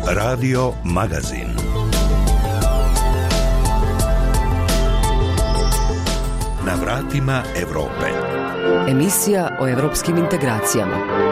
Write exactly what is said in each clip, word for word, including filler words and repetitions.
Radio Magazin. Na vratima Europe. Emisija o evropskim integracijama.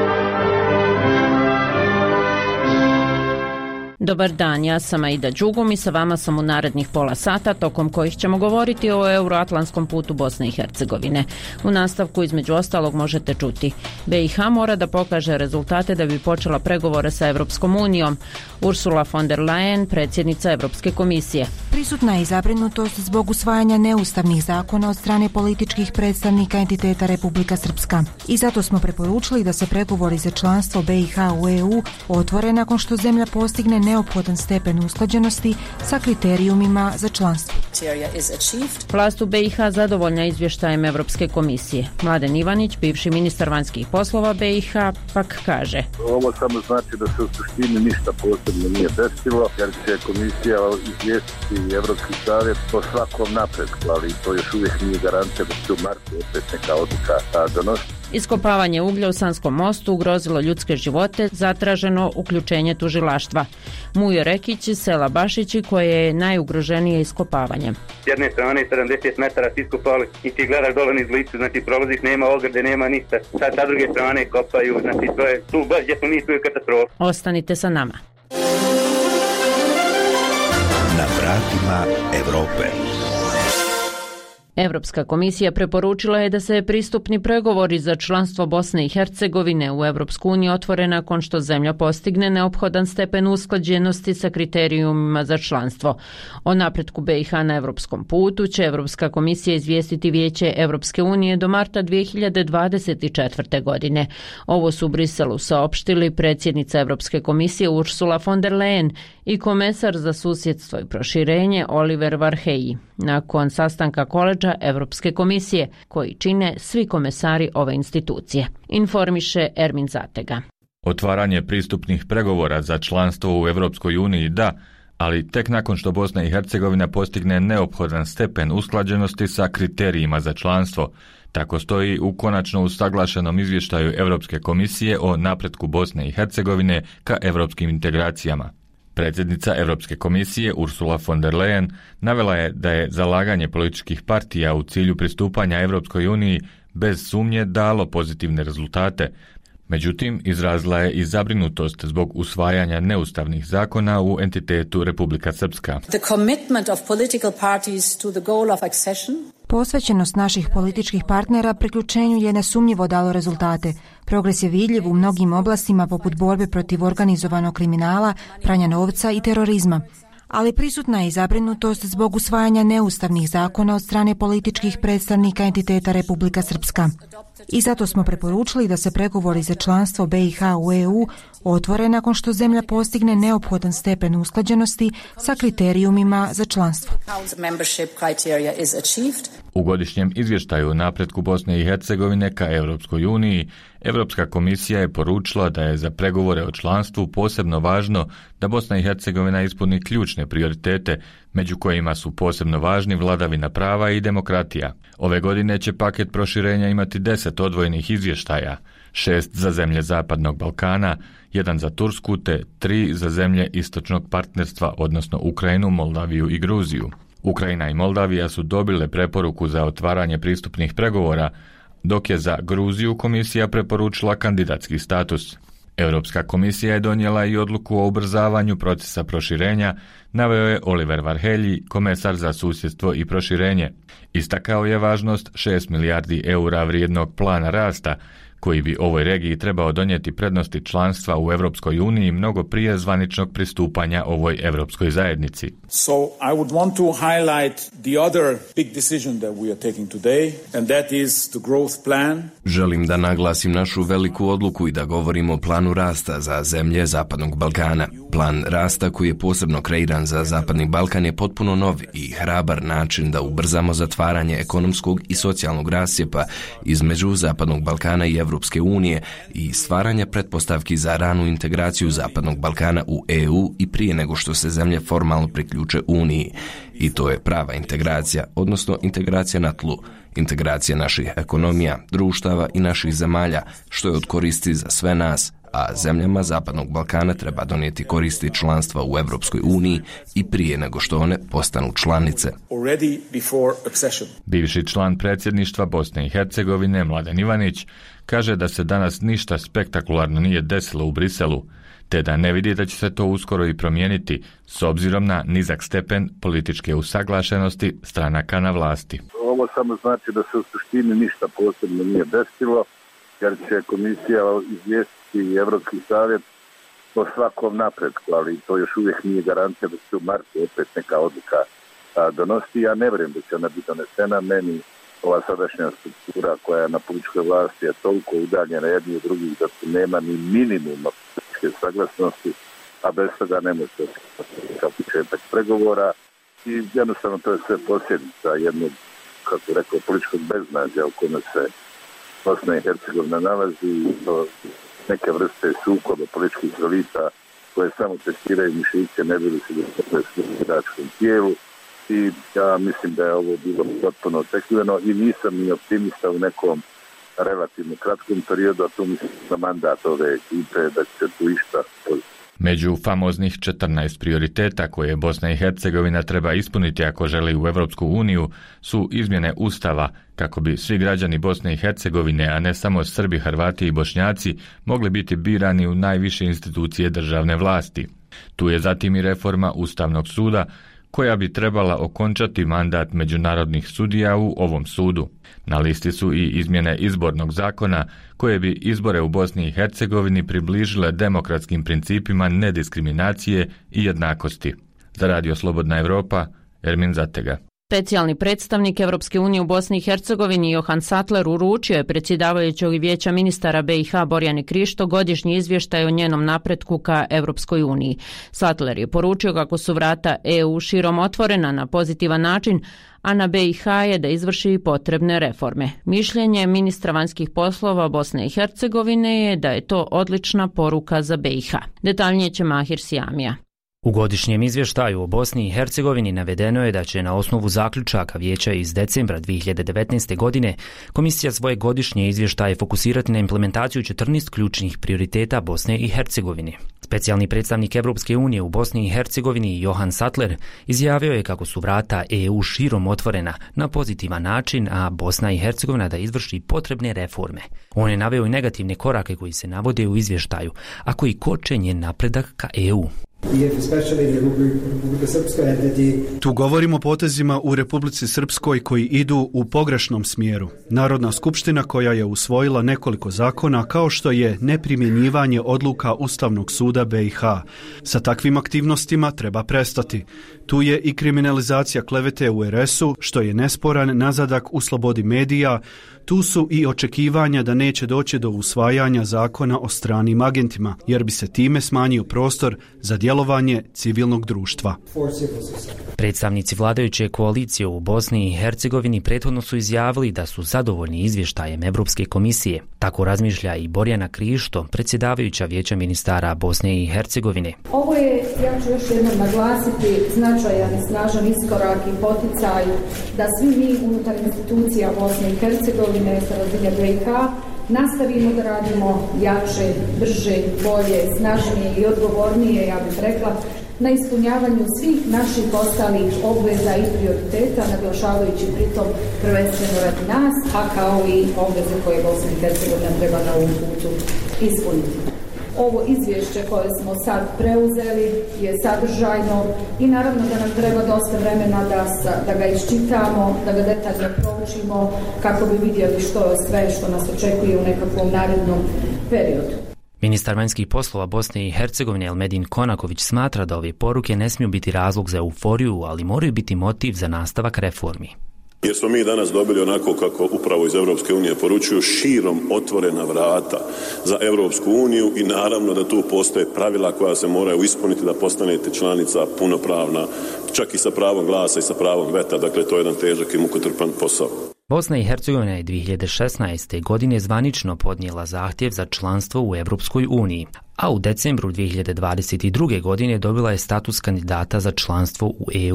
Dobar dan, ja sam Aida Đugum i sa vama sam u narednih pola sata, tokom kojih ćemo govoriti o euroatlantskom putu Bosne i Hercegovine. U nastavku između ostalog možete čuti: B i H mora da pokaže rezultate da bi počela pregovore sa Evropskom unijom. Ursula von der Leyen, predsjednica Evropske komisije. Prisutna je i zabrinutost zbog usvajanja neustavnih zakona od strane političkih predstavnika entiteta Republika Srpska. I zato smo preporučili da se pregovori za članstvo B i H u E U otvore nakon što zemlja postigne neophodan stepen usklađenosti sa kriterijumima za članstvo. Vlast u B i H zadovoljna izvještajem Evropske komisije. Mladen Ivanić, bivši ministar vanjskih poslova B i H, pak kaže: Ovo samo znači da se u suštini ništa posebno nije desilo, jer će komisija izvijestiti Evropski savjet po svakom napretku, ali to još uvijek nije garancija da će u martu opet neka odluka donositi. Iskopavanje uglja u Sanskom mostu ugrozilo ljudske živote, zatraženo uključenje tužilaštva. Mujo Rekić iz sela Bašići, koje je najugroženije iskopavanje. S jedne strane sedamdeset metara si iskopali i ti gledaš dole niz licu, znači prolaziš, nema ograde, nema ništa. Sad sa druge strane kopaju, znači to je tu baš gdje smo mi, tu je katastrofa. Ostanite sa nama. Na vratima Europe. Evropska komisija preporučila je da se pristupni pregovori za članstvo Bosne i Hercegovine u Evropsku uniju otvore nakon što zemlja postigne neophodan stepen usklađenosti sa kriterijumima za članstvo. O napretku B i H na evropskom putu će Evropska komisija izvijestiti Vijeće Evropske unije do marta dvije hiljade dvadeset četvrte. godine. Ovo su u Briselu saopštili predsjednica Evropske komisije Ursula von der Leyen i komesar za susjedstvo i proširenje Oliver Varhelyi nakon sastanka koledža Evropske komisije, koji čine svi komesari ove institucije. Informiše Ermin Zatega. Otvaranje pristupnih pregovora za članstvo u Evropskoj uniji da, ali tek nakon što Bosna i Hercegovina postigne neophodan stepen usklađenosti sa kriterijima za članstvo. Tako stoji u konačno usaglašenom izvještaju Evropske komisije o napretku Bosne i Hercegovine ka evropskim integracijama. Predsjednica Evropske komisije Ursula von der Leyen navela je da je zalaganje političkih partija u cilju pristupanja Evropskoj uniji bez sumnje dalo pozitivne rezultate. Međutim, izrazila je i zabrinutost zbog usvajanja neustavnih zakona u entitetu Republika Srpska. The commitment of political parties to the goal of accession. Posvećenost naših političkih partnera priključenju je nesumnjivo dalo rezultate. Progres je vidljiv u mnogim oblastima poput borbe protiv organizovanog kriminala, pranja novca i terorizma. Ali prisutna je i zabrinutost zbog usvajanja neustavnih zakona od strane političkih predstavnika entiteta Republika Srpska. I zato smo preporučili da se pregovori za članstvo B i H u E U otvore nakon što zemlja postigne neophodan stepen usklađenosti sa kriterijumima za članstvo. U godišnjem izvještaju o napretku Bosne i Hercegovine ka Europskoj uniji, Evropska komisija je poručila da je za pregovore o članstvu posebno važno da Bosna i Hercegovina ispuni ključne prioritete, među kojima su posebno važni vladavina prava i demokratija. Ove godine će paket proširenja imati deset odvojenih izvještaja, šest za zemlje Zapadnog Balkana, jedan za Tursku te tri za zemlje istočnog partnerstva, odnosno Ukrajinu, Moldaviju i Gruziju. Ukrajina i Moldavija su dobile preporuku za otvaranje pristupnih pregovora, dok je za Gruziju komisija preporučila kandidatski status. Europska komisija je donijela i odluku o ubrzavanju procesa proširenja, naveo je Oliver Varhelyi, komesar za susjedstvo i proširenje. Istakao je važnost šest milijardi eura vrijednog plana rasta, koji bi ovoj regiji trebao donijeti prednosti članstva u Evropskoj uniji mnogo prije zvaničnog pristupanja ovoj evropskoj zajednici. So I would want to highlight the other big decision that we are taking today, and that is the growth plan. Želim da naglasim našu veliku odluku i da govorimo o planu rasta za zemlje Zapadnog Balkana. Plan rasta koji je posebno kreiran za Zapadni Balkan je potpuno nov i hrabar način da ubrzamo zatvaranje ekonomskog i socijalnog rascjepa između Zapadnog Balkana i Evropske unije i stvaranja pretpostavki za ranu integraciju Zapadnog Balkana u E U i prije nego što se zemlje formalno priključe Uniji. I to je prava integracija, odnosno integracija na tlu, integracija naših ekonomija, društava i naših zemalja, što je od koristi za sve nas, a zemljama Zapadnog Balkana treba donijeti koristi članstva u Europskoj uniji i prije nego što one postanu članice. Bivši član predsjedništva Bosne i Hercegovine Mladen Ivanić kaže da se danas ništa spektakularno nije desilo u Briselu, te da ne vidi da će se to uskoro i promijeniti s obzirom na nizak stepen političke usaglašenosti stranaka na vlasti. Ovo samo znači da se u suštini ništa posebno nije desilo, jer će komisija izvijestiti Evropski savjet o svakom napretku, ali to još uvijek nije garancija da će u martu opet neka odluka donositi. Ja ne vjerujem da će ona biti donesena. Meni ova sadašnja struktura koja je na političkoj vlasti je toliko udaljena jedni od drugih da tu nema ni minimuma političke saglasnosti, a bez toga ne može se kao početak pregovora i jednostavno to je sve posljedica jednog, kako rekao, političkog beznađa u kome se Bosna i Hercegovina nalazi i to neke vrste sukoba političkih elita koje samo testiraju mišiće, ne bili se da se u biračkom tijelu. I ja mislim da je ovo bilo potpuno očekivano i nisam ni optimista u nekom relativno kratkom periodu, a tu mislim na mandat ove ekipe da će tu išta pozitivno. Među famoznih četrnaest prioriteta koje Bosna i Hercegovina treba ispuniti ako želi u Europsku uniju su izmjene Ustava kako bi svi građani Bosne i Hercegovine, a ne samo Srbi, Hrvati i Bošnjaci, mogli biti birani u najviše institucije državne vlasti. Tu je zatim i reforma Ustavnog suda koja bi trebala okončati mandat međunarodnih sudija u ovom sudu. Na listi su i izmjene izbornog zakona koje bi izbore u Bosni i Hercegovini približile demokratskim principima nediskriminacije i jednakosti. Za Radio Slobodna Evropa, Ermin Zatega. Specijalni predstavnik Evropske unije u Bosni i Hercegovini Johan Sattler uručio je predsjedavajućeg vijeća ministara B i H Borjani Krišto godišnji izvještaj o njenom napretku ka Evropskoj uniji. Sattler je poručio kako su vrata E U širom otvorena na pozitivan način, a na B i H je da izvrši potrebne reforme. Mišljenje ministra vanjskih poslova Bosne i Hercegovine je da je to odlična poruka za B i H. Detaljnije će Mahir Sijamija. U godišnjem izvještaju o Bosni i Hercegovini navedeno je da će na osnovu zaključaka vijeća iz decembra dvije hiljade devetnaeste. godine komisija svoje godišnje izvještaje fokusirati na implementaciju četrnaest ključnih prioriteta Bosne i Hercegovine. Specijalni predstavnik Evropske unije u Bosni i Hercegovini Johan Sattler izjavio je kako su vrata E U širom otvorena na pozitivan način, a Bosna i Hercegovina da izvrši potrebne reforme. On je naveo i negativne korake koji se navode u izvještaju, a koji koče njen napredak ka E U. Tu govorimo o potezima u Republici Srpskoj koji idu u pogrešnom smjeru. Narodna skupština koja je usvojila nekoliko zakona kao što je neprimjenjivanje odluka Ustavnog suda B i H. Sa takvim aktivnostima treba prestati. Tu je i kriminalizacija klevete u R S-u, što je nesporan nazadak u slobodi medija. Tu su i očekivanja da neće doći do usvajanja zakona o stranim agentima, jer bi se time smanjio prostor za djelovanje civilnog društva. Predstavnici vladajuće koalicije u Bosni i Hercegovini prethodno su izjavili da su zadovoljni izvještajem Evropske komisije. Tako razmišlja i Borjana Krišto, predsjedavajuća vijeća ministara Bosne i Hercegovine. Ovo je, ja ću još jednom naglasiti, značajan i snažan iskorak i poticaj da svi mi unutar institucija Bosne i Hercegovine sa razine B i H nastavimo da radimo jače, brže, bolje, snažnije i odgovornije, ja bih rekla, na ispunjavanju svih naših ostalih obveza i prioriteta, naglašavajući pritom prvenstveno radi nas, a kao i obveze koje Bosna i Hercegovina treba na ovom putu ispuniti. Ovo izvješće koje smo sad preuzeli je sadržajno i naravno da nam treba dosta vremena da, da ga iščitamo, da ga detaljno proučimo kako bi vidjeli što je sve što nas očekuje u nekakvom narednom periodu. Ministar vanjskih poslova Bosne i Hercegovine Elmedin Konaković smatra da ove poruke ne smiju biti razlog za euforiju, ali moraju biti motiv za nastavak reformi. Jer smo mi danas dobili onako kako upravo iz Europske unije poručuju širom otvorena vrata za Europsku uniju i naravno da tu postoje pravila koja se moraju ispuniti da postanete članica punopravna, čak i sa pravom glasa i sa pravom veta, dakle to je jedan težak i mukotrpan posao. Bosna i Hercegovina je dvije hiljade šesnaeste. godine zvanično podnijela zahtjev za članstvo u Europskoj uniji, a u decembru dvije hiljade dvadeset druge. godine dobila je status kandidata za članstvo u E U.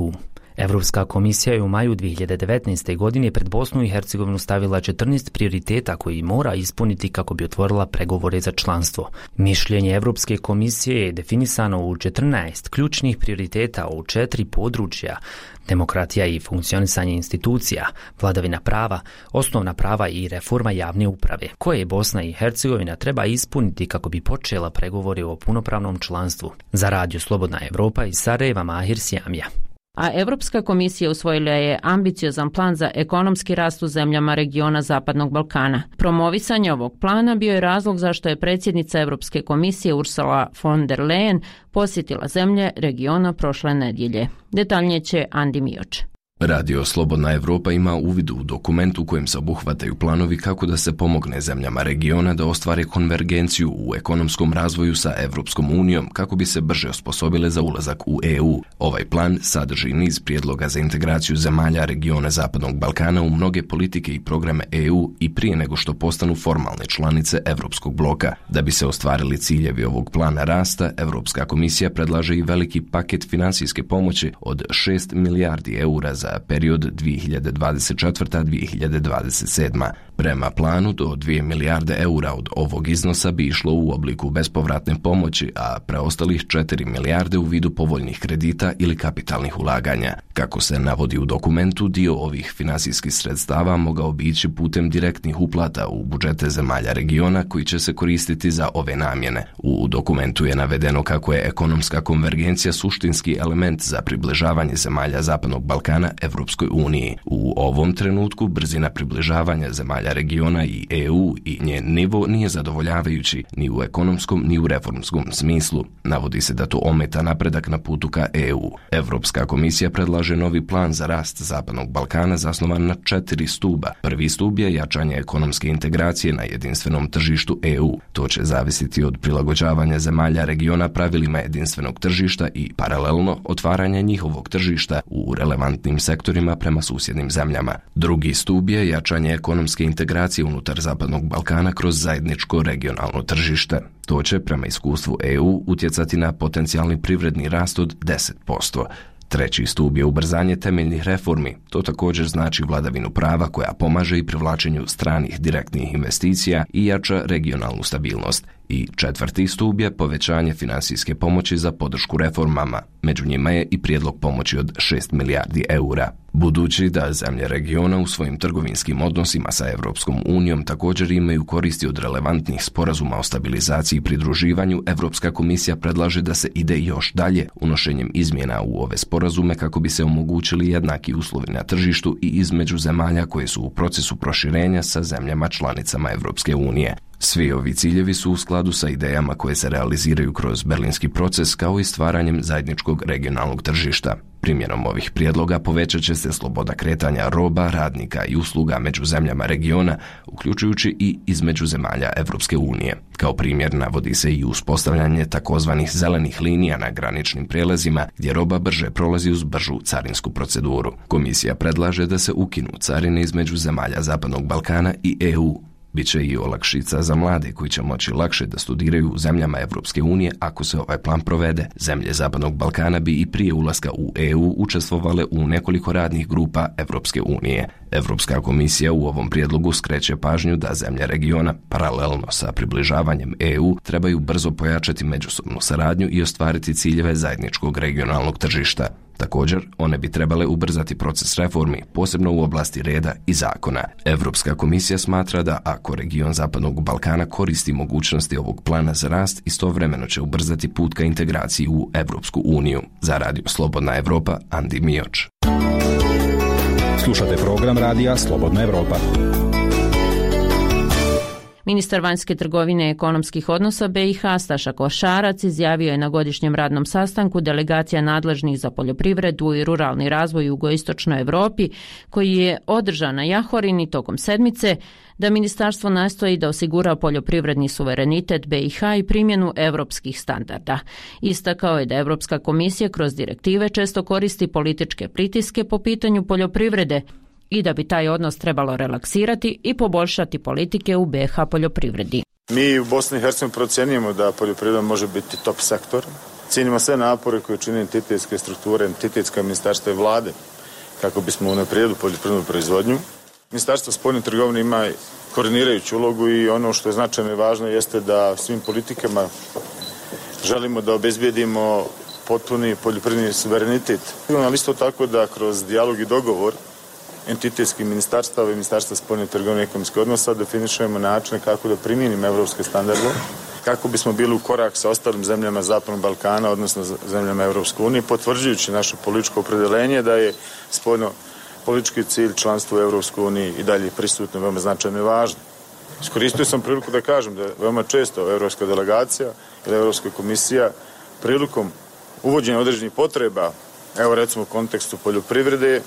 Europska komisija je u maju dvije hiljade devetnaeste. godine pred Bosnu i Hercegovinu stavila četrnaest prioriteta koji mora ispuniti kako bi otvorila pregovore za članstvo. Mišljenje Europske komisije je definisano u četrnaest ključnih prioriteta u četiri područja: demokratija i funkcionisanje institucija, vladavina prava, osnovna prava i reforma javne uprave, koje Bosna i Hercegovina treba ispuniti kako bi počela pregovore o punopravnom članstvu. Za Radio Slobodna Evropa iz Sarajeva, Mahir Sjamija. A Europska komisija usvojila je ambiciozan plan za ekonomski rast u zemljama regiona Zapadnog Balkana. Promovisanje ovog plana bio je razlog zašto je predsjednica Europske komisije Ursula von der Leyen posjetila zemlje regiona prošle nedjelje. Detaljnije će Andi Mioč. Radio Slobodna Evropa ima uvid u dokumentu u kojem se obuhvataju planovi kako da se pomogne zemljama regiona da ostvare konvergenciju u ekonomskom razvoju sa Evropskom unijom kako bi se brže osposobile za ulazak u E U. Ovaj plan sadrži niz prijedloga za integraciju zemalja regiona Zapadnog Balkana u mnoge politike i programe E U i prije nego što postanu formalne članice Evropskog bloka. Da bi se ostvarili ciljevi ovog plana rasta, Evropska komisija predlaže i veliki paket finansijske pomoći od šest milijardi eura za period dvije hiljade dvadeset četvrta do dvije hiljade dvadeset sedma. Prema planu, do dvije milijarde eura od ovog iznosa bi išlo u obliku bespovratne pomoći, a preostalih četiri milijarde u vidu povoljnih kredita ili kapitalnih ulaganja. Kako se navodi u dokumentu, dio ovih finansijskih sredstava mogao bi ići putem direktnih uplata u budžete zemalja regiona koji će se koristiti za ove namjene. U dokumentu je navedeno kako je ekonomska konvergencija suštinski element za približavanje zemalja Zapadnog Balkana Evropskoj uniji. U ovom trenutku brzina približavanja zemalja regiona i E U i njen nivo nije zadovoljavajući ni u ekonomskom ni u reformskom smislu. Navodi se da to ometa napredak na putu ka E U. Evropska komisija predlaže novi plan za rast Zapadnog Balkana zasnovan na četiri stuba. Prvi stub je jačanje ekonomske integracije na jedinstvenom tržištu E U. To će zavisiti od prilagođavanja zemalja regiona pravilima jedinstvenog tržišta i paralelno otvaranje njihovog tržišta u relevantnim sektorima prema susjednim zemljama. Drugi stup je jačanje ekonomske integracije unutar Zapadnog Balkana kroz zajedničko regionalno tržište. To će, prema iskustvu E U, utjecati na potencijalni privredni rast od deset posto. Treći stup je ubrzanje temeljnih reformi. To također znači vladavinu prava koja pomaže i privlačenju stranih direktnih investicija i jača regionalnu stabilnost. I četvrti stup je povećanje finansijske pomoći za podršku reformama. Među njima je i prijedlog pomoći od šest milijardi eura. Budući da zemlje regiona u svojim trgovinskim odnosima sa Evropskom unijom također imaju koristi od relevantnih sporazuma o stabilizaciji i pridruživanju, Evropska komisija predlaže da se ide još dalje unošenjem izmjena u ove sporazume kako bi se omogućili jednaki uslovi na tržištu i između zemalja koje su u procesu proširenja sa zemljama članicama Evropske unije. Svi ovi ciljevi su u skladu sa idejama koje se realiziraju kroz berlinski proces kao i stvaranjem zajedničkog regionalnog tržišta. Primjenom ovih prijedloga povećat će se sloboda kretanja roba, radnika i usluga među zemljama regiona, uključujući i između zemalja Evropske unije. Kao primjer navodi se i uspostavljanje takozvanih zelenih linija na graničnim prijelazima gdje roba brže prolazi uz bržu carinsku proceduru. Komisija predlaže da se ukinu carine između zemalja Zapadnog Balkana i E U. Biće i olakšica za mlade koji će moći lakše da studiraju u zemljama Evropske unije ako se ovaj plan provede. Zemlje Zapadnog Balkana bi i prije ulaska u E U učestvovale u nekoliko radnih grupa Evropske unije. Evropska komisija u ovom prijedlogu skreće pažnju da zemlje regiona, paralelno sa približavanjem E U, trebaju brzo pojačati međusobnu saradnju i ostvariti ciljeve zajedničkog regionalnog tržišta. Također, one bi trebale ubrzati proces reformi, posebno u oblasti reda i zakona. Evropska komisija smatra da ako region Zapadnog Balkana koristi mogućnosti ovog plana za rast, istovremeno će ubrzati put ka integraciji u Evropsku uniju. Za Radio Slobodna Evropa, Andi Mioč. Slušate program radija Slobodna Evropa. Ministar vanjske trgovine i ekonomskih odnosa B i H Staša Košarac izjavio je na godišnjem radnom sastanku delegacija nadležnih za poljoprivredu i ruralni razvoj u jugoistočnoj Europi, koji je održan na Jahorini tokom sedmice, da ministarstvo nastoji da osigura poljoprivredni suverenitet B i H i primjenu europskih standarda. Istakao je da Europska komisija kroz direktive često koristi političke pritiske po pitanju poljoprivrede i da bi taj odnos trebalo relaksirati i poboljšati politike u B i H poljoprivredi. Mi u Bosni i Hercegovini procjenjujemo da poljoprivreda može biti top sektor Cijenimo sve napore koje čine entitetske strukture, entitetska ministarstva i vlade kako bismo unaprijedili poljoprivrednu proizvodnju. Ministarstvo spoljne trgovine ima koordinirajuću ulogu i ono što je značajno i važno jeste da svim politikama želimo da obezbijedimo potpuni poljoprivredni suverenitet. Ali isto tako da kroz dijalog i dogovor entitetskih ministarstava i ministarstva spoljne trgovine i ekonomskih odnosa definišemo načine kako da primijenimo evropske standarde, kako bismo bili u korak sa ostalim zemljama Zapadnog Balkana, odnosno zemljama Evropske unije, potvrđujući naše političko opredeljenje da je spoljno politički cilj članstva u Evropskoj uniji i dalje prisutno, veoma značajno i važno. Iskoristio sam priliku da kažem da je veoma često Evropska delegacija ili Evropska komisija prilikom uvođenja određenih potreba, evo recimo u kontekstu poljoprivrede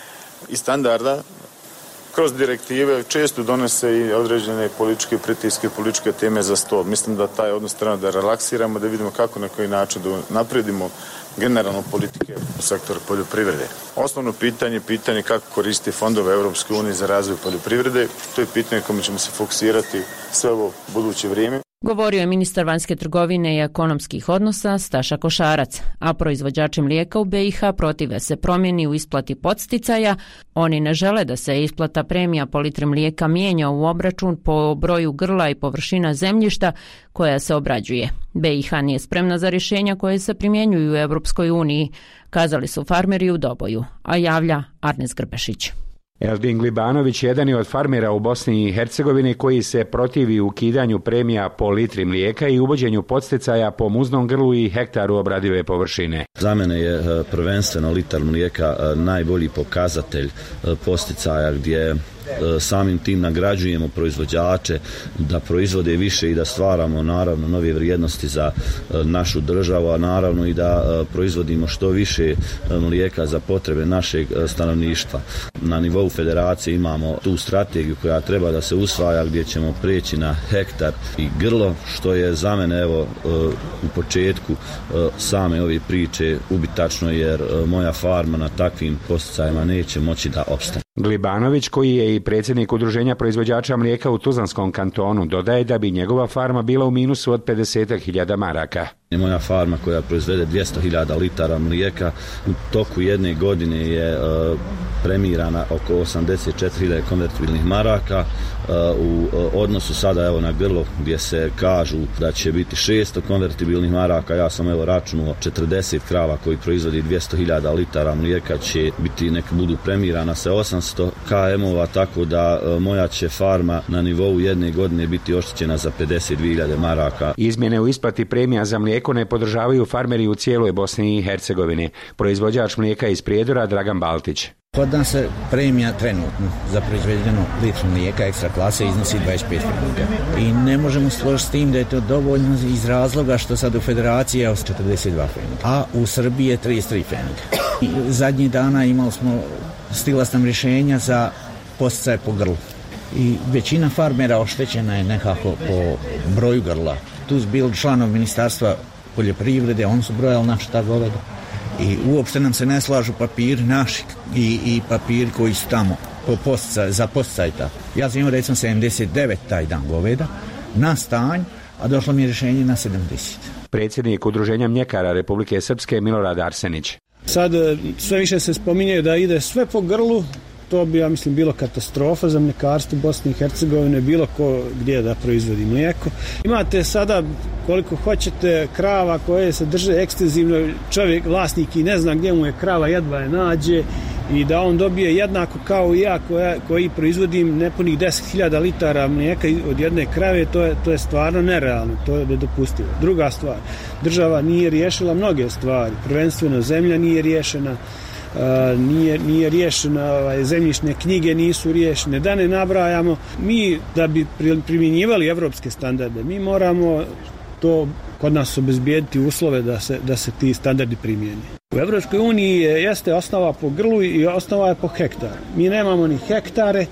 i standarda, kroz direktive često donese i određene političke pritiske, političke teme za stol. Mislim da taj odnos treba da relaksiramo, da vidimo kako na koji način da napredimo generalno politike u sektoru poljoprivrede. Osnovno pitanje je pitanje kako koristiti fondove Europske unije za razvoj poljoprivrede. To je pitanje kome ćemo se fokusirati sve ovo buduće vrijeme. Govorio je ministar vanjske trgovine i ekonomskih odnosa Staša Košarac, a proizvođači mlijeka u be i ha protive se promjeni u isplati podsticaja. Oni ne žele da se isplata premija po litri mlijeka mijenja u obračun po broju grla i površina zemljišta koja se obrađuje. be i ha nije spremna za rješenja koje se primjenjuju u Europskoj uniji, kazali su farmeri u Doboju, a javlja Arnes Grbešić. Eldin Glibanović jedan je od farmera u Bosni i Hercegovini koji se protivi ukidanju premija po litri mlijeka i uvođenju podsticaja po muznom grlu i hektaru obradive površine. Za mene je prvenstveno litar mlijeka najbolji pokazatelj podsticaja gdje samim tim nagrađujemo proizvođače da proizvode više i da stvaramo naravno nove vrijednosti za našu državu, a naravno i da proizvodimo što više mlijeka za potrebe našeg stanovništva. Na nivou federacije imamo tu strategiju koja treba da se usvaja gdje ćemo preći na hektar i grlo, što je za mene evo u početku same ove priče ubitačno jer moja farma na takvim podsticajima neće moći da opstane. Glibanović, koji je i predsjednik udruženja proizvođača mlijeka u Tuzlanskom kantonu, dodaje da bi njegova farma bila u minusu od pedeset hiljada maraka. Moja farma koja proizvede dvjesto hiljada litara mlijeka u toku jedne godine je uh, premirana oko osamdeset četiri hiljade konvertibilnih maraka uh, u uh, odnosu sada evo na grlo gdje se kažu da će biti šesto konvertibilnih maraka. Ja sam evo računao četrdeset krava koji proizvodi dvjesto hiljada litara mlijeka će biti neka budu premirana sa osamsto km-ova, tako da uh, moja će farma na nivou jedne godine biti oštećena za pedeset dvije hiljade maraka. Izmjene u isplati premija za mlijeko ne podržavaju farmeri u cijeloj Bosni i Hercegovini. Proizvođač mlijeka iz Prijedora Dragan Baltić. Kod nas se premija trenutno za proizvedeno litru mlijeka ekstra klase iznosi dvadeset pet fenika. I ne možemo složiti s tim da je to dovoljno iz razloga što sad u federaciji je četrdeset dva fenika, a u Srbiji je trideset tri fenika. I zadnjih dana imali smo stigla sam rješenja za podsticaj po grlu. I većina farmera oštećena je nekako po broju grla. Tu su bili članovi ministarstva poljoprivrede, oni su brojali naša ta goveda. I uopšte nam se ne slažu papiri naši i, i papiri koji su tamo po posticaj, za posticaj. Ja sam imao recimo sedamdeset devet taj dan goveda na stanj, a došlo mi je rješenje na sedamdeset. Predsjednik Udruženja mljekara Republike Srpske Milorad Arsenić. Sad sve više se spominje da ide sve po grlu. To bi, ja mislim, bilo katastrofa za mljekarstvo Bosne i Hercegovine, bilo ko gdje da proizvodi mlijeko. Imate sada koliko hoćete krava koje se drže ekstenzivno, čovjek, vlasnik i ne zna gdje mu je krava, jedva je nađe i da on dobije jednako kao i ja koja, koji proizvodim nepunih deset hiljada litara mlijeka od jedne krave, to je, to je stvarno nerealno, to je nedopustivo. Druga stvar, država nije riješila mnoge stvari, prvenstveno zemlja nije riješena, Uh, nije, nije riješena, ovaj, zemljišne knjige nisu riješene, da ne nabrajamo. Mi da bi primjenjivali evropske standarde, mi moramo to kod nas obezbijediti uslove da se, da se ti standardi primijeni. U Evropskoj uniji je, jeste osnova po grlu i osnova je po hektaru. Mi nemamo ni hektare,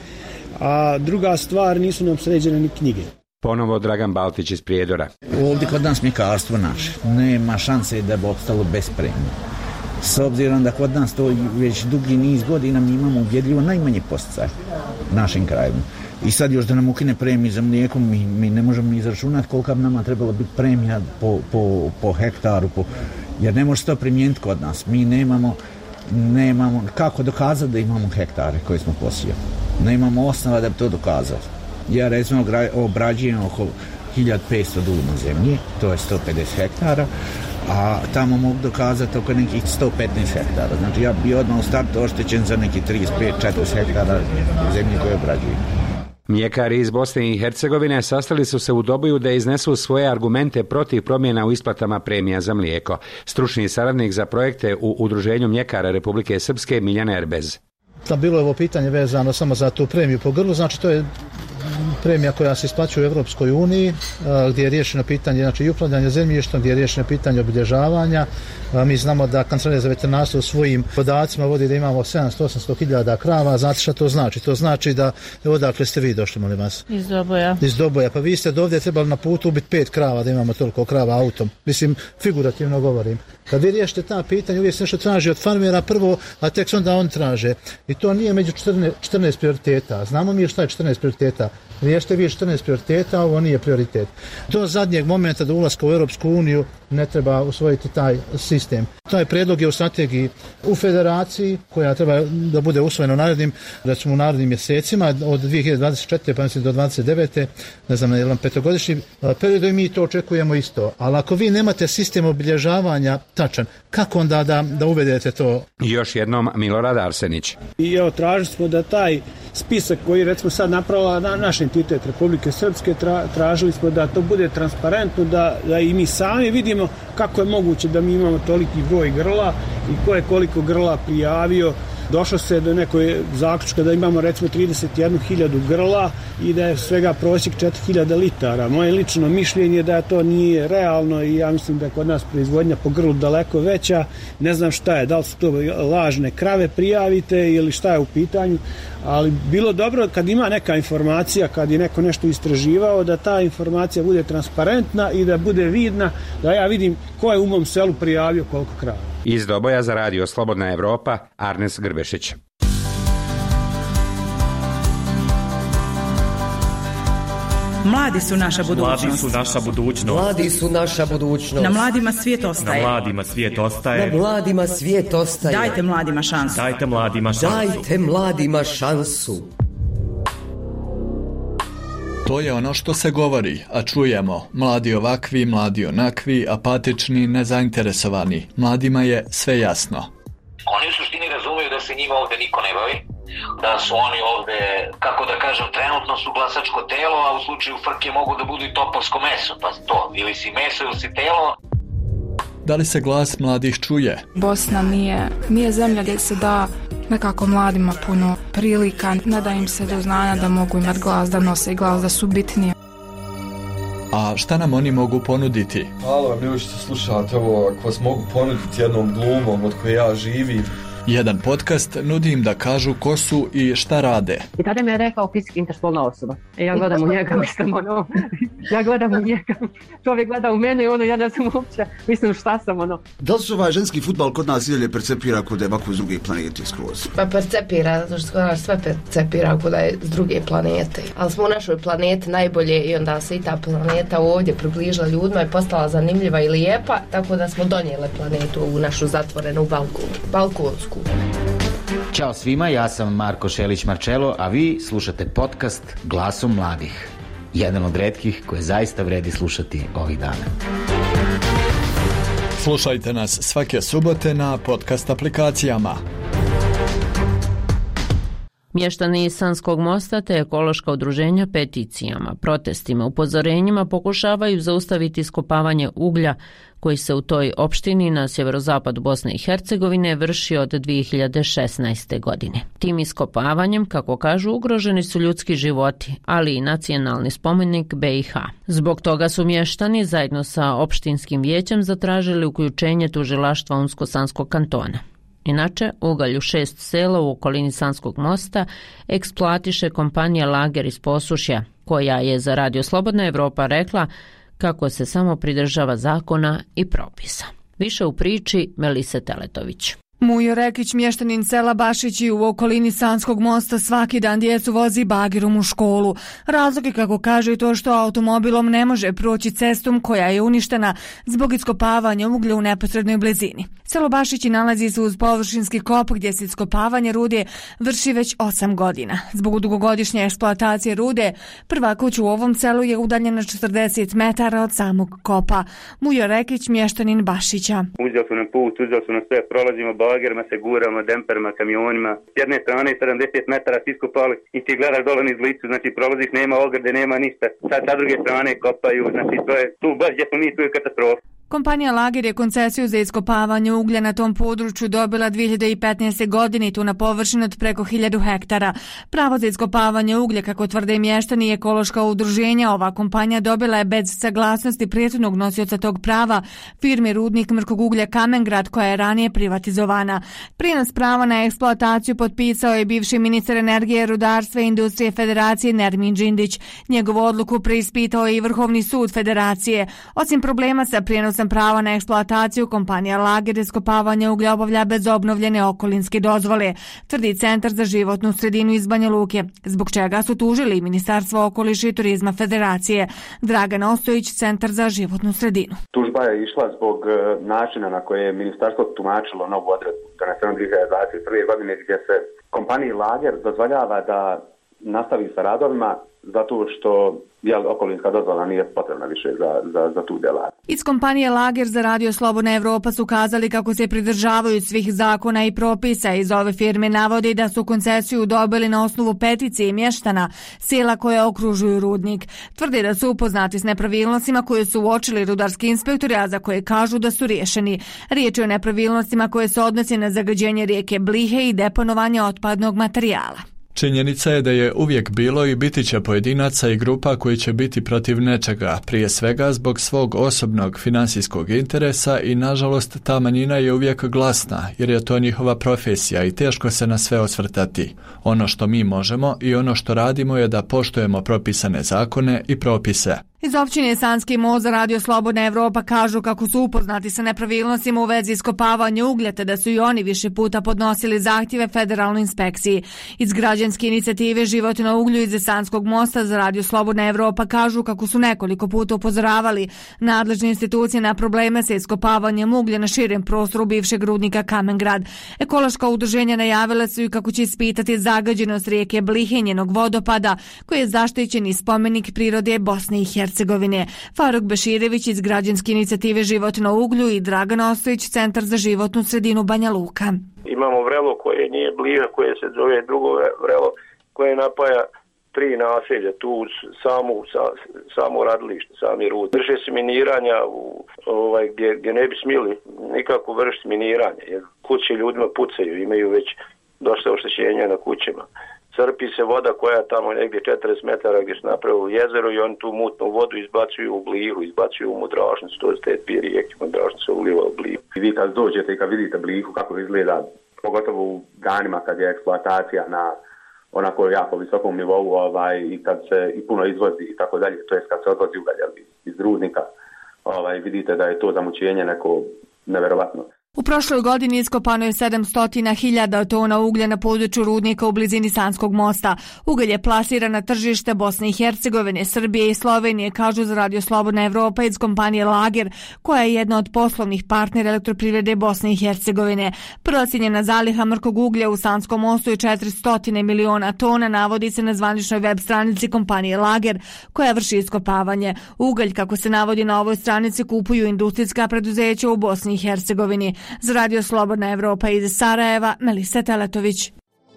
a druga stvar, nisu nam sređene ni knjige. Ponovo Dragan Baltić iz Prijedora. Ovdje kod nas mljekarstvo naše, nema šanse da bi opstalo bez premije. S obzirom da kod nas to već dugi niz godina mi imamo uvjedljivo najmanje posticaja našim krajima. I sad još da nam ukine premiju za mlijeko, mi, mi ne možemo ni izračunati kolika bi nama trebala biti premija po, po, po hektaru. Po... Jer ne može se to primijeniti kod nas. Mi nemamo, nemamo kako dokazati da imamo hektare koje smo posijali. Nemamo osnova da bi to dokazali. Ja recimo obrađujem oko hiljadu petsto duma zemlje, to je sto pedeset hektara, a tamo mogu dokazati oko nekih sto petnaest hektara. Znači ja bi odmah u startu oštećen za nekih trideset pet do četrdeset hektara zemlje koje obrađujem. Mljekari iz Bosne i Hercegovine sastali su se u Doboju da iznesu svoje argumente protiv promjena u isplatama premija za mlijeko. Stručni saradnik za projekte u Udruženju mljekara Republike Srpske Miljan Erbez. Bilo je ovo pitanje vezano samo za tu premiju po grlu, znači to je premija koja se isplaćuje u Evropskoj uniji, gdje je riješeno pitanje znači, i upravljanja zemljištom, gdje je riješeno pitanje obilježavanja. Mi znamo da Kancelarija za veterinarstvo u svojim podacima vodi da imamo sedamsto do osamsto hiljada krava. Znate šta to znači? To znači da, odakle ste vi došli, molim vas? Iz Doboja. Iz Doboja. Pa vi ste do ovdje trebali na putu ubiti pet krava da imamo toliko krava autom. Mislim, figurativno govorim. Kad vi riješite ta pitanja, uvijek se nešto traži od farmera prvo, a tek onda on traže. I to nije među četrnaest prioriteta. Znamo mi šta je četrnaest prioriteta. Riješite vi četrnaest prioriteta, ovo nije prioritet. Do zadnjeg momenta do ulaska u Europsku uniju ne treba usvojiti taj sistem. Taj prijedlog je u strategiji u federaciji koja treba da bude usvojena u narednim, recimo u narednim mjesecima od dvije hiljade dvadeset četvrte pa mislim do dvadeset devete ne znam, jedan petogodišnji period i mi to očekujemo isto. Ali ako vi nemate sistem obilježavanja tačan, kako onda da, da uvedete to? Još jednom Milorad Arsenić. I evo, tražili smo da taj spisak koji recimo sad napravila na naš entitet Republike Srpske, tra, tražili smo da to bude transparentno, da, da i mi sami vidimo kako je moguće da mi imamo toliki broj grla i ko je koliko grla prijavio. Došlo se do nekoj zaključka da imamo recimo trideset jednu hiljadu grla i da je svega prosjek četiri hiljade litara. Moje lično mišljenje je da to nije realno i ja mislim da je kod nas proizvodnja po grlu daleko veća. Ne znam šta je, da li su to lažne krave prijavite ili šta je u pitanju, ali bilo dobro kad ima neka informacija, kad je neko nešto istraživao, da ta informacija bude transparentna i da bude vidna, da ja vidim ko je u mom selu prijavio koliko krava. Iz Doboja za radio Slobodna Evropa, Arnes Grbešić. Mladi su naša budućnost. Mladi su naša budućnost. Mladi su naša budućnost. Na mladima svijet ostaje. Na mladima svijet ostaje. Na mladima svijet ostaje. Dajte mladima šansu. Dajte mladima šansu. Dajte mladima šansu. To je ono što se govori, a čujemo. Mladi ovakvi, mladi onakvi, apatični, nezainteresovani. Mladima je sve jasno. Oni u suštini razumiju da se njima ovdje niko ne bavi, da su oni ovdje, kako da kažem, trenutno su glasačko telo, a u slučaju frke mogu da budu i topovsko meso, pa to, ili si meso ili si telo. Da li se glas mladih čuje? Bosna nije, nije zemlja gdje se da nekako mladima puno prilika, ne da im se do znanja da mogu imati glas, da nose glas, da su bitnije. A šta nam oni mogu ponuditi? Hvala vam ljudi što slušate ovo, ako vas mogu ponuditi jednom glumom od koje ja živim. Jedan podcast nudi im da kažu ko su i šta rade. I tada mi je rekao fizički interspolna osoba. E ja gledam u njega, mislim ono, ja gledam u njega, čovjek gleda u mene i ono, ja ne znam uopće, mislim šta sam ono. Da li se ovaj ženski futbal kod nas idalje percepira kod je ovako iz druge planete skroz? Pa percepira, zato što sve percepira kod je s druge planete. Ali smo u našoj planeti najbolje i onda se i ta planeta ovdje približila ljudima i postala zanimljiva i lijepa, tako da smo donijeli planetu u našu zatvorenu balkonu, balkonsku. Ćao svima, ja sam Marko Šelić-Marčelo, a vi slušate podcast Glasom mladih. Jedan od retkih koje zaista vredi slušati ovih dana. Slušajte nas svake subote na podcast aplikacijama. Mještani Sanskog mosta te ekološka udruženja peticijama, protestima, upozorenjima pokušavaju zaustaviti iskopavanje uglja koji se u toj opštini na sjeverozapadu Bosne i Hercegovine vrši od dvije hiljade šesnaeste. godine. Tim iskopavanjem, kako kažu, ugroženi su ljudski životi, ali i nacionalni spomenik B i H. Zbog toga su mještani zajedno sa opštinskim vijećem zatražili uključenje tužilaštva Unsko-Sanskog kantona. Inače, ugalj u šest sela u okolini Sanskog mosta eksploatiše kompanija Lager iz Posušja, koja je za Radio Slobodna Evropa rekla kako se samo pridržava zakona i propisa. Više u priči Melise Teletović. Mujo Rekić, mještanin sela Bašići u okolini Sanskog mosta, svaki dan djecu vozi bagirom u školu. Razlog je, kako kaže, to što automobilom ne može proći cestom koja je uništena zbog iskopavanja uglja u neposrednoj blizini. Selo Bašići nalazi se uz površinski kop gdje se iskopavanje rude vrši već osam godina. Zbog dugogodišnje eksploatacije rude, prva kuća u ovom selu je udaljena četrdeset metara od samog kopa. Mujo Rekić, mještanin Bašića. Uzeo su nam put, uzeo su nam sve, prolazimo bagerima, se guramo, demperima, kamionima. S jedne strane sedamdeset metara si iskopali i ti gledaš dole niz licu, znači prolaziš, nema ograde, nema ništa. Sad sa druge strane kopaju, znači to je tu baš gdje smo mi, tu je katastrofa. Kompanija Lager je koncesiju za iskopavanje uglja na tom području dobila dvije hiljade petnaeste. godine i tu na površini od preko hiljadu hektara. Pravo za iskopavanje uglja, kako tvrde mještani i ekološka udruženja, ova kompanija dobila je bez saglasnosti prethodnog nosioca tog prava, firme Rudnik mrkog uglja Kamengrad, koja je ranije privatizovana. Prijenos prava na eksploataciju potpisao je bivši ministar energije, rudarstva i industrije Federacije Nermin Đindić. Njegovu odluku preispitao je i Vrhovni sud Federacije. Osim problema sa prijenosom prava na eksploataciju, kompanija Lager iskopavanje uglja obavlja bez obnovljene okolinske dozvole, tvrdi Centar za životnu sredinu iz Banja Luke, zbog čega su tužili Ministarstvo okoliša i turizma Federacije. Dragan Ostojić, Centar za životnu sredinu. Tužba je išla zbog načina na koje je ministarstvo tumačilo novu odredbu donesenu dvije hiljade dvadeset prve. godine gdje se kompaniji Lager dozvoljava da nastavi sa radovima zato što jel, okolinska dozvola nije potrebna više za, za, za tu djelatnost. Iz kompanije Lager za Radio Slobodna Evropa su kazali kako se pridržavaju svih zakona i propisa. Iz ove firme navodi da su koncesiju dobili na osnovu peticije mještana sela koje okružuju rudnik. Tvrde da su upoznati s nepravilnostima koje su uočili rudarski inspektori, a za koje kažu da su riješeni. Riječ je o nepravilnostima koje se odnose na zagađenje rijeke Blihe i deponovanje otpadnog materijala. Činjenica je da je uvijek bilo i biti će pojedinaca i grupa koji će biti protiv nečega, prije svega zbog svog osobnog finansijskog interesa, i nažalost ta manjina je uvijek glasna jer je to njihova profesija i teško se na sve osvrtati. Ono što mi možemo i ono što radimo je da poštujemo propisane zakone i propise. Iz općine Sanski most za Radio Slobodna Evropa kažu kako su upoznati sa nepravilnostima u vezi iskopavanja uglja, te da su i oni više puta podnosili zahtjeve federalnoj inspekciji. Iz građanske inicijative Život na uglju iz Sanskog mosta za Radio Slobodna Evropa kažu kako su nekoliko puta upozoravali nadležne institucije na probleme sa iskopavanjem uglja na širem prostoru bivšeg rudnika Kamengrad. Ekološka udruženja najavila su i kako će ispitati zagađenost rijeke Blihe i njenog vodopada, koji je zaštićeni spomenik prirode Bosne i Hercegovine. Faruk Beširević iz građanske inicijative Život na uglju i Dragan Ostojić, Centar za životnu sredinu Banja Luka. Imamo vrelo koje nije Bliha, koje se zove drugo vrelo, koje napaja tri naselja tu uz samu, sa, samo radilište, sami rud. Drže se miniranja u, ovaj, gdje, gdje ne bi smjeli nikako vršiti miniranje, jer kuće ljudima pucaju, imaju već dosta oštećenja na kućima. Crpi se voda koja je tamo negdje četrdeset metara gdje su napravili jezero i oni tu mutnu vodu izbacuju u Blihu, izbacuju u Mudrašnicu, to je te dvije rijeke, Mudrašnica uliva u Blihu. I vi kad dođete i kad vidite Blihu kako izgleda, pogotovo u danima kad je eksploatacija na onako jako visokom nivou, ovaj, i kad se i puno izvozi i tako dalje, to jest kad se odvozi ugalj iz rudnika, ovaj, vidite da je to zamućenje neko neverovatno. U prošloj godini iskopano je sedamsto hiljada tona uglja na području rudnika u blizini Sanskog mosta. Ugalj je plasiran na tržište Bosne i Hercegovine, Srbije i Slovenije, kažu za Radio Slobodna Evropa iz kompanije Lager, koja je jedna od poslovnih partnera elektroprivrede Bosne i Hercegovine. Procijenjena zaliha mrkog uglja u Sanskom mostu je četiristo miliona tona, navodi se na zvaničnoj web stranici kompanije Lager, koja vrši iskopavanje. Ugalj, kako se navodi na ovoj stranici, kupuju industrijska preduzeća u Bosni i Hercegovini. Za Radio Slobodna Evropa iz Sarajeva, Melisa Teletović.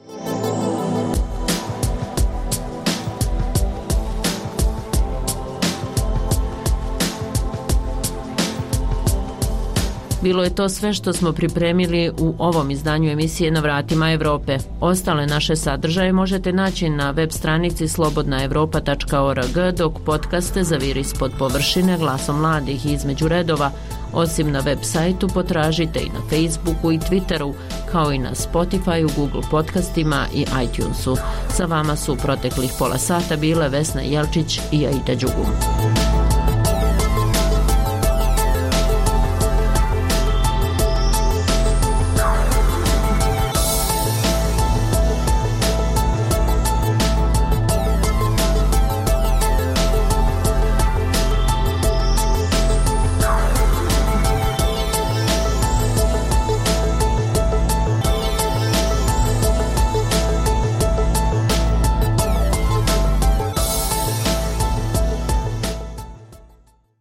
Bilo je to sve što smo pripremili u ovom izdanju emisije Na vratima Evrope. Ostale naše sadržaje možete naći na web stranici slobodna evropa tačka org, dok podcaste Zaviri ispod površine, Glasom mladih i Između redova, osim na web sajtu, potražite i na Facebooku i Twitteru, kao i na Spotifyu, Google podcastima i iTunesu. Sa vama su proteklih pola sata bile Vesna Jelčić i Aida Đugum.